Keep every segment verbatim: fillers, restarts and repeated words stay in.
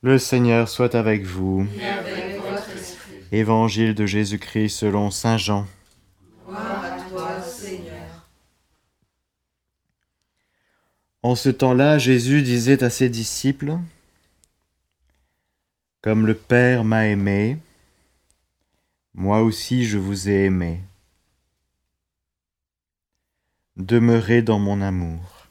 Le Seigneur soit avec vous. Et avec votre esprit. Évangile de Jésus-Christ selon saint Jean. Gloire à toi, Seigneur. En ce temps-là, Jésus disait à ses disciples, « Comme le Père m'a aimé, moi aussi je vous ai aimé. Demeurez dans mon amour.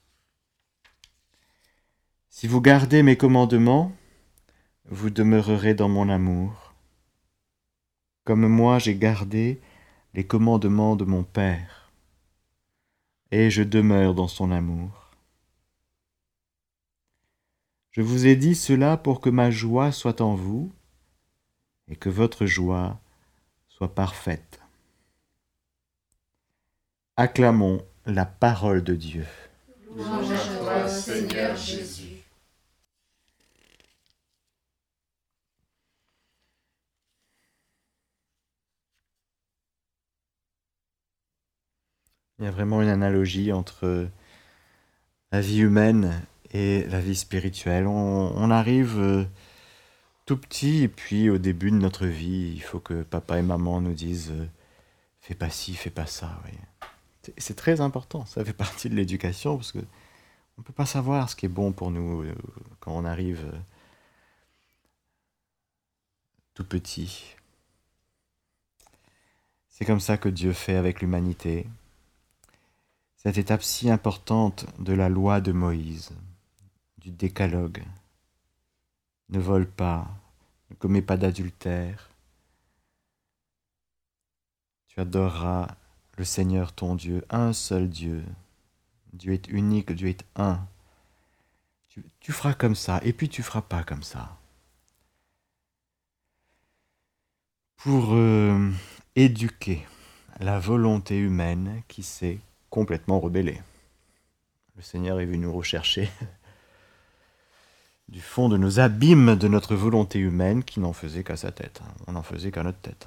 Si vous gardez mes commandements, vous demeurerez dans mon amour, comme moi j'ai gardé les commandements de mon Père, et je demeure dans son amour. Je vous ai dit cela pour que ma joie soit en vous, et que votre joie soit parfaite. » Acclamons la parole de Dieu. Louange à toi, Seigneur Jésus. Il y a vraiment une analogie entre la vie humaine et la vie spirituelle. On, on arrive euh, tout petit et puis au début de notre vie, il faut que papa et maman nous disent euh, « fais pas ci, fais pas ça ». Oui. C'est, c'est très important, ça fait partie de l'éducation parce que on ne peut pas savoir ce qui est bon pour nous euh, quand on arrive euh, tout petit. C'est comme ça que Dieu fait avec l'humanité. Cette étape si importante de la loi de Moïse, du décalogue. Ne vole pas, ne commets pas d'adultère. Tu adoreras le Seigneur ton Dieu, un seul Dieu. Dieu est unique, Dieu est un. Tu, tu feras comme ça, et puis tu feras pas comme ça. Pour euh, éduquer la volonté humaine qui s'est complètement rebellée. Le Seigneur est venu nous rechercher du fond de nos abîmes de notre volonté humaine qui n'en faisait qu'à sa tête. On n'en faisait qu'à notre tête.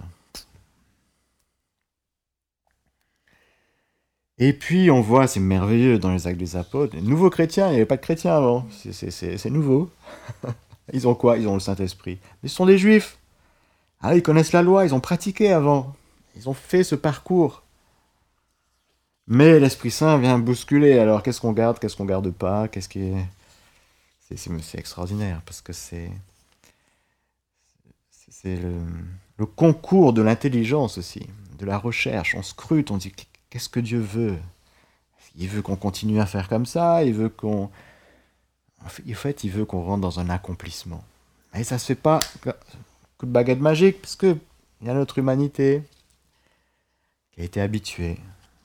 Et puis on voit, c'est merveilleux dans les Actes des Apôtres, les nouveaux chrétiens, il n'y avait pas de chrétiens avant, c'est, c'est, c'est, c'est nouveau. Ils ont quoi? Ils ont le Saint-Esprit. Mais ce sont des Juifs. Ah, ils connaissent la loi, ils ont pratiqué avant. Ils ont fait ce parcours. Mais l'Esprit Saint vient bousculer. Alors qu'est-ce qu'on garde, qu'est-ce qu'on garde pas, qu'est-ce qui est... C'est, c'est, c'est extraordinaire parce que c'est, c'est, c'est le, le concours de l'intelligence aussi, de la recherche. On scrute, on dit qu'est-ce que Dieu veut? Il veut qu'on continue à faire comme ça, il veut qu'on... En fait, il veut qu'on rentre dans un accomplissement. Et ça se fait pas coup de baguette magique, parce que il y a notre humanité qui a été habituée.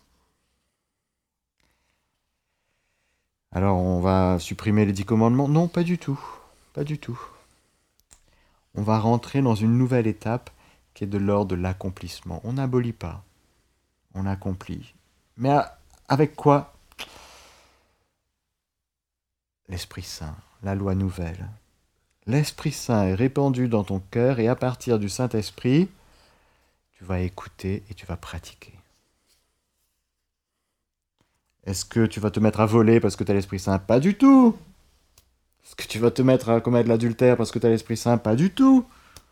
Alors, on va supprimer les dix commandements? Non, pas du tout. Pas du tout. On va rentrer dans une nouvelle étape qui est de l'ordre de l'accomplissement. On n'abolit pas. On accomplit. Mais avec quoi? L'Esprit Saint, la loi nouvelle. L'Esprit Saint est répandu dans ton cœur et à partir du Saint-Esprit, tu vas écouter et tu vas pratiquer. Est-ce que tu vas te mettre à voler parce que tu as l'Esprit Saint? Pas du tout. Est-ce que tu vas te mettre à commettre l'adultère parce que tu as l'Esprit Saint? Pas du tout.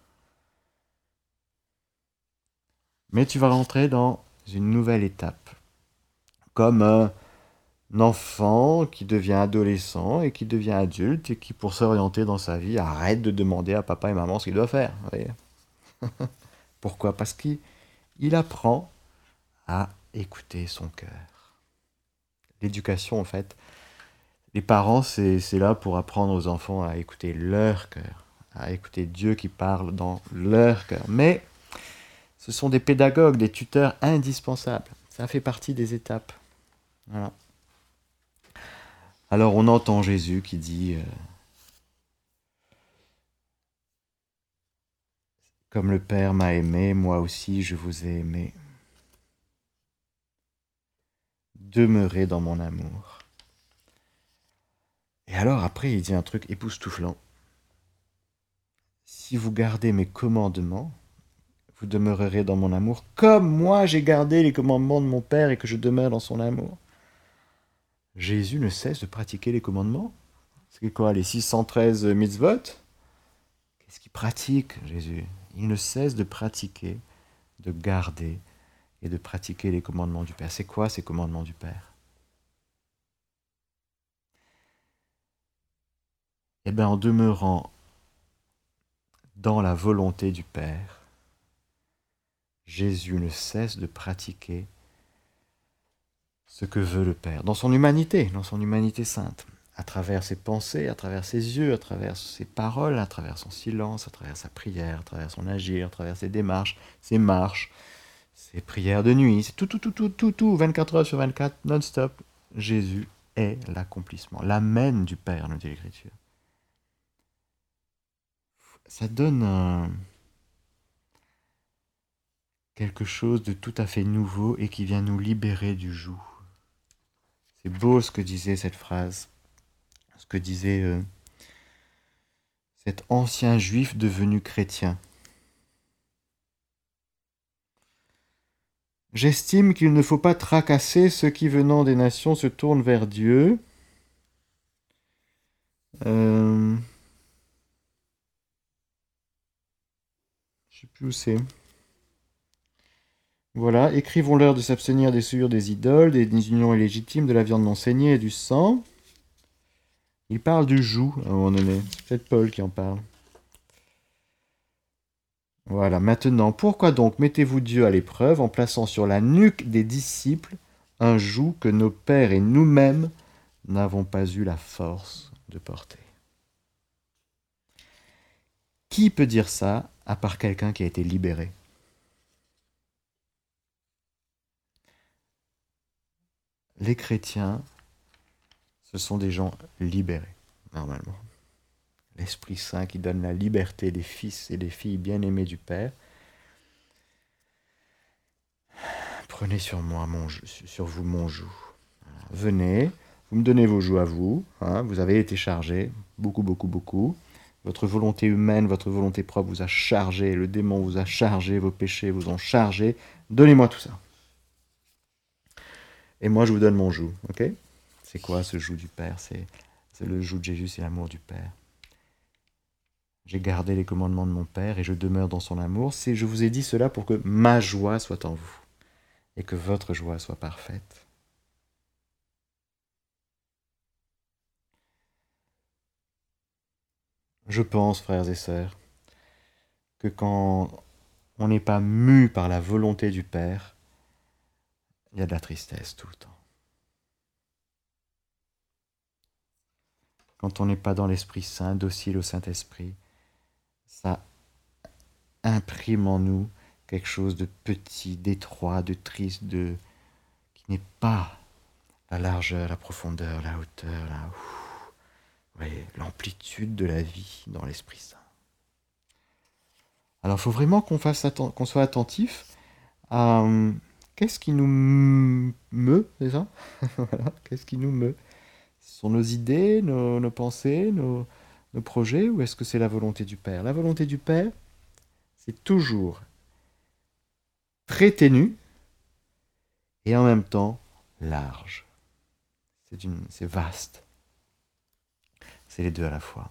Mais tu vas rentrer dans une nouvelle étape. Comme un enfant qui devient adolescent et qui devient adulte et qui, pour s'orienter dans sa vie, arrête de demander à papa et maman ce qu'il doit faire. Vous voyez. Pourquoi? Parce qu'il il apprend à écouter son cœur. L'éducation, en fait, les parents, c'est, c'est là pour apprendre aux enfants à écouter leur cœur, à écouter Dieu qui parle dans leur cœur. Mais ce sont des pédagogues, des tuteurs indispensables. Ça fait partie des étapes. Voilà. Alors on entend Jésus qui dit euh, « Comme le Père m'a aimé, moi aussi je vous ai aimé. Demeurez dans mon amour. » Et alors après il dit un truc époustouflant. « Si vous gardez mes commandements, vous demeurerez dans mon amour, comme moi j'ai gardé les commandements de mon Père et que je demeure dans son amour. » Jésus ne cesse de pratiquer les commandements. C'est quoi, les six cent treize mitzvot? Qu'est-ce qu'il pratique, Jésus? Il ne cesse de pratiquer, de garder et de pratiquer les commandements du Père. C'est quoi ces commandements du Père? Eh bien, en demeurant dans la volonté du Père, Jésus ne cesse de pratiquer ce que veut le Père, dans son humanité, dans son humanité sainte, à travers ses pensées, à travers ses yeux, à travers ses paroles, à travers son silence, à travers sa prière, à travers son agir, à travers ses démarches, ses marches, ses prières de nuit, c'est tout, tout, tout, tout, tout, tout, vingt-quatre heures sur vingt-quatre, non-stop. Jésus est l'accomplissement, l'amen du Père, nous dit l'Écriture. Ça donne un... quelque chose de tout à fait nouveau et qui vient nous libérer du joug. C'est beau ce que disait cette phrase, ce que disait euh, cet ancien juif devenu chrétien. J'estime qu'il ne faut pas tracasser ceux qui, venant des nations, se tournent vers Dieu. Euh... Je ne sais plus où c'est. Voilà, écrivons-leur de s'abstenir des souillures des idoles, des unions illégitimes, de la viande non saignée et du sang. Il parle du joug à un moment donné. C'est peut-être Paul qui en parle. Voilà, maintenant, pourquoi donc mettez-vous Dieu à l'épreuve en plaçant sur la nuque des disciples un joug que nos pères et nous-mêmes n'avons pas eu la force de porter? Qui peut dire ça à part quelqu'un qui a été libéré? Les chrétiens, ce sont des gens libérés, normalement. L'Esprit Saint qui donne la liberté des fils et des filles bien-aimés du Père. Prenez sur moi, mon, sur vous mon joug. Venez, vous me donnez vos jougs à vous. Hein, vous avez été chargé, beaucoup, beaucoup, beaucoup. Votre volonté humaine, votre volonté propre vous a chargé, le démon vous a chargé, vos péchés vous ont chargé. Donnez-moi tout ça. Et moi, je vous donne mon joug. Ok? C'est quoi ce joug du Père? C'est, c'est le joug de Jésus, c'est l'amour du Père. J'ai gardé les commandements de mon Père et je demeure dans son amour. C'est, je vous ai dit cela pour que ma joie soit en vous et que votre joie soit parfaite. Je pense, frères et sœurs, que quand on n'est pas mu par la volonté du Père, il y a de la tristesse tout le temps. Quand on n'est pas dans l'Esprit Saint, docile au Saint-Esprit, ça imprime en nous quelque chose de petit, d'étroit, de triste, de qui n'est pas la largeur, la profondeur, la hauteur, la, ouf, vous voyez, l'amplitude de la vie dans l'Esprit Saint. Alors, il faut vraiment qu'on fasse atten- qu'on soit attentif à euh, qu'est-ce qui nous meut, c'est ça? Voilà, qu'est-ce qui nous meut? Ce sont nos idées, nos, nos pensées, nos, nos projets, ou est-ce que c'est la volonté du Père? La volonté du Père, c'est toujours très ténu et en même temps large. C'est, une, c'est vaste. C'est les deux à la fois.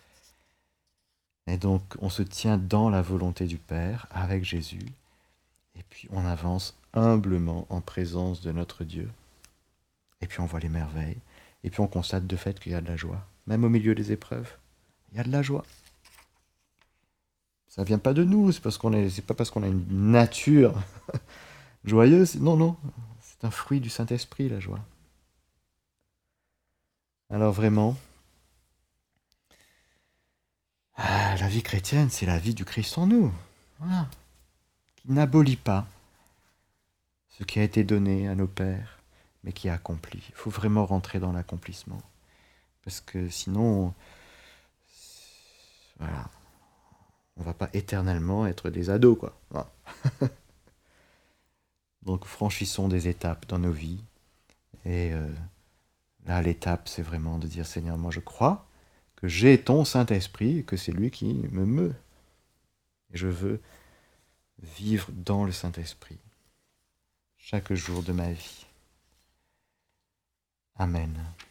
Et donc, on se tient dans la volonté du Père avec Jésus, et puis on avance humblement en présence de notre Dieu, et puis on voit les merveilles, et puis on constate de fait qu'il y a de la joie. Même au milieu des épreuves, il y a de la joie. Ça ne vient pas de nous, c'est, parce qu'on est, c'est pas parce qu'on a une nature joyeuse, non, non, c'est un fruit du Saint-Esprit, la joie. Alors vraiment, ah, la vie chrétienne, c'est la vie du Christ en nous, voilà, qui n'abolit pas ce qui a été donné à nos pères, mais qui est accompli. Il faut vraiment rentrer dans l'accomplissement, parce que sinon, voilà, on ne va pas éternellement être des ados, quoi. Voilà. Donc franchissons des étapes dans nos vies, et euh, là, l'étape, c'est vraiment de dire, Seigneur, moi je crois que j'ai ton Saint-Esprit, et que c'est lui qui me meut. Et je veux vivre dans le Saint-Esprit chaque jour de ma vie. Amen.